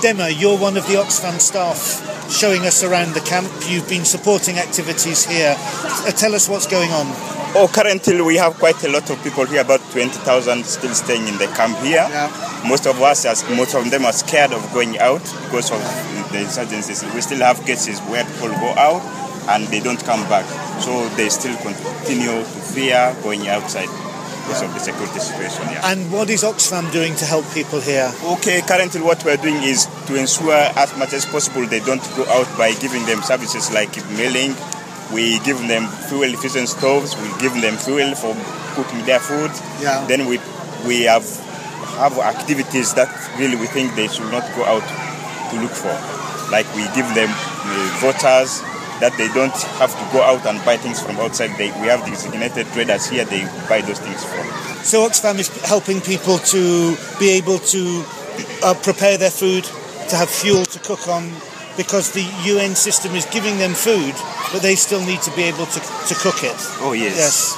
Dema, you're one of the Oxfam staff showing us around the camp. You've been supporting activities here. Tell us what's going on. Oh, currently we have quite a lot of people here, about 20,000 still staying in the camp here. Yeah. Most of them are scared of going out because of the insurgencies. We still have cases where people go out and they don't come back. So they still continue to fear going outside because of the security situation. Yeah. And what is Oxfam doing to help people here? Okay, currently what we're doing is to ensure as much as possible they don't go out by giving them services like mailing. We give them fuel efficient stoves, we give them fuel for cooking their food. Yeah. Then we have activities that really we think they should not go out to look for. Like we give them voters that they don't have to go out and buy things from outside. We have designated traders here, they buy those things from. So Oxfam is helping people to be able to prepare their food, to have fuel to cook on, because the UN system is giving them food, but they still need to be able to cook it. Oh yes.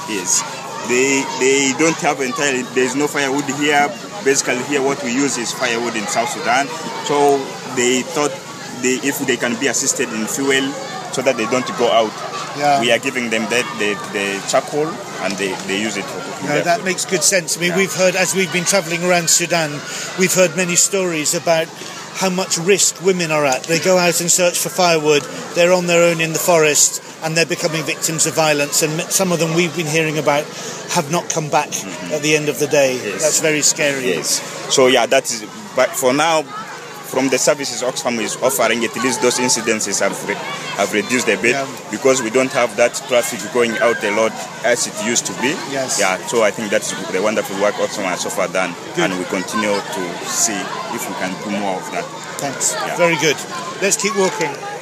They don't have entirely, there's no firewood here. Basically here what we use is firewood in South Sudan. So they thought if they can be assisted in fuel so that they don't go out. Yeah. We are giving them the charcoal and they use it for cooking. No, that makes good sense. I mean, we've heard, as we've been travelling around Sudan, we've heard many stories about how much risk women are at. They go out and search for firewood, they're on their own in the forest, and they're becoming victims of violence. And some of them we've been hearing about have not come back at the end of the day. Yes. That's very scary. Yes. So yeah, that is. But for now, from the services Oxfam is offering, at least those incidences have reduced a bit because we don't have that traffic going out a lot as it used to be. Yes. Yeah. So I think that's the wonderful work Oxfam has so far done, and we continue to see if we can do more of that. Thanks. Yeah. Very good. Let's keep walking.